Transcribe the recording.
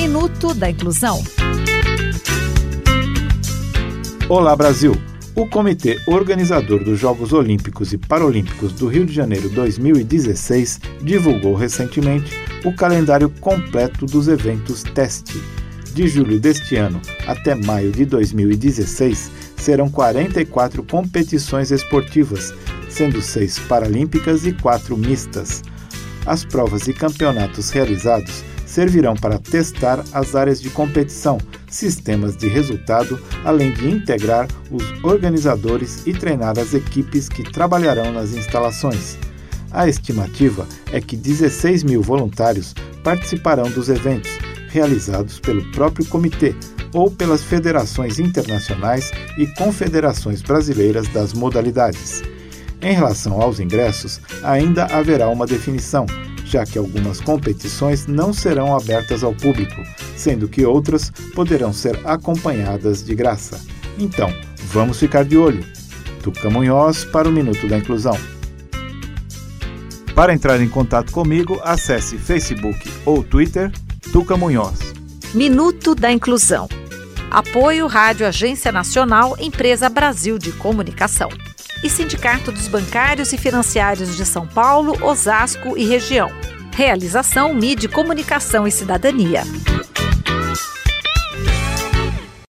Minuto da Inclusão. Olá, Brasil! O Comitê Organizador dos Jogos Olímpicos e Paralímpicos do Rio de Janeiro 2016 divulgou recentemente o calendário completo dos eventos teste. De julho deste ano até maio de 2016, serão 44 competições esportivas, sendo 6 paralímpicas e 4 mistas. As provas e campeonatos realizados servirão para testar as áreas de competição, sistemas de resultado, além de integrar os organizadores e treinar as equipes que trabalharão nas instalações. A estimativa é que 16 mil voluntários participarão dos eventos, realizados pelo próprio comitê ou pelas federações internacionais e confederações brasileiras das modalidades. Em relação aos ingressos, ainda haverá uma definição, já que algumas competições não serão abertas ao público, sendo que outras poderão ser acompanhadas de graça. Então, vamos ficar de olho. Tuca Munhoz para o Minuto da Inclusão. Para entrar em contato comigo, acesse Facebook ou Twitter, Tuca Munhoz. Minuto da Inclusão. Apoio Rádio Agência Nacional, Empresa Brasil de Comunicação. E Sindicato dos Bancários e Financiários de São Paulo, Osasco e Região. Realização MID Comunicação e Cidadania.